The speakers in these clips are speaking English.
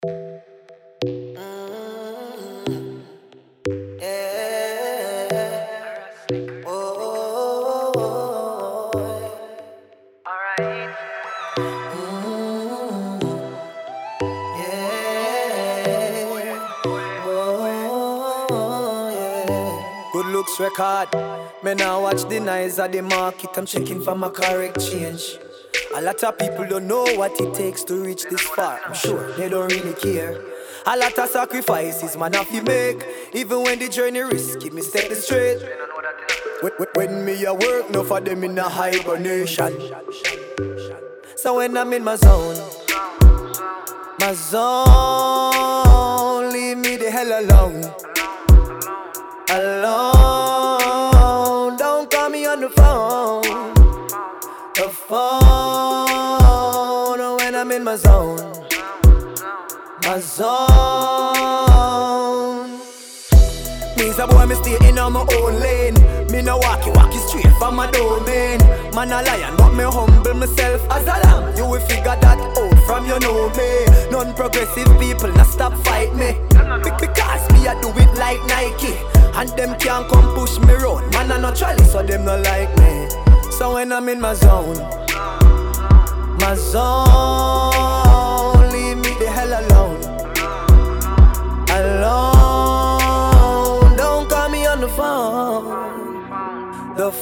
Yeah. Oh. Alright. Yeah. Oh, yeah. Good looks record. Me now watch the nice of the market. I'm checking for my correct change. A lot of people don't know what it takes to reach this far. I'm sure they don't really care. A lot of sacrifices man have to make. Even when the journey risky, me step it straight. When me a work, no for them in a hibernation. So when I'm in my zone, leave me the hell alone. Alone, don't call me on the phone. The phone, when I'm in my zone. My zone. Me's a boy, me stay in on my own lane. Me no walkie straight from my domain. Man a lion, but me humble myself as a lamb. You will figure that out from you know me. Non-progressive people, now stop fight me. Because me a do it like Nike. And them can't come push me round. Man a no trolley, so them no like me. So when I'm in my zone, leave me the hell alone. Alone, don't call me on the phone. The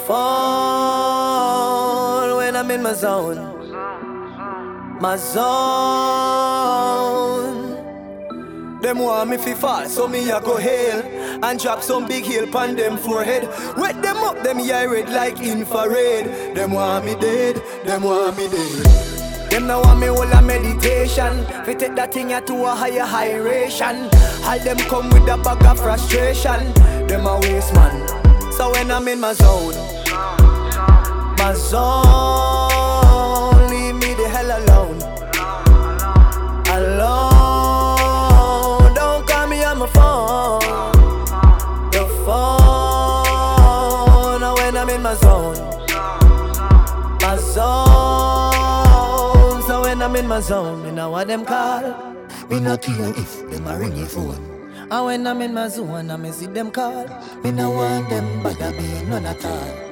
phone, when I'm in my zone. My zone. Them want me fi fall, so me a go hail and drop some big hill pon them forehead. Wet them up, them eye red like infrared. Them want me dead, them want me dead. Them now want me all a meditation. Fi take that thing to a higher ration. All them come with a bag of frustration. Them a waste man. So when I'm in my zone, leave me the hell alone. Alone, don't call me on my phone. The phone, when I'm in my zone. My zone, so when I'm in my zone, you know what them call. Me not care if them a ring your phone. And when I'm in my zone, I me see them call. Me no want them bother me none at all.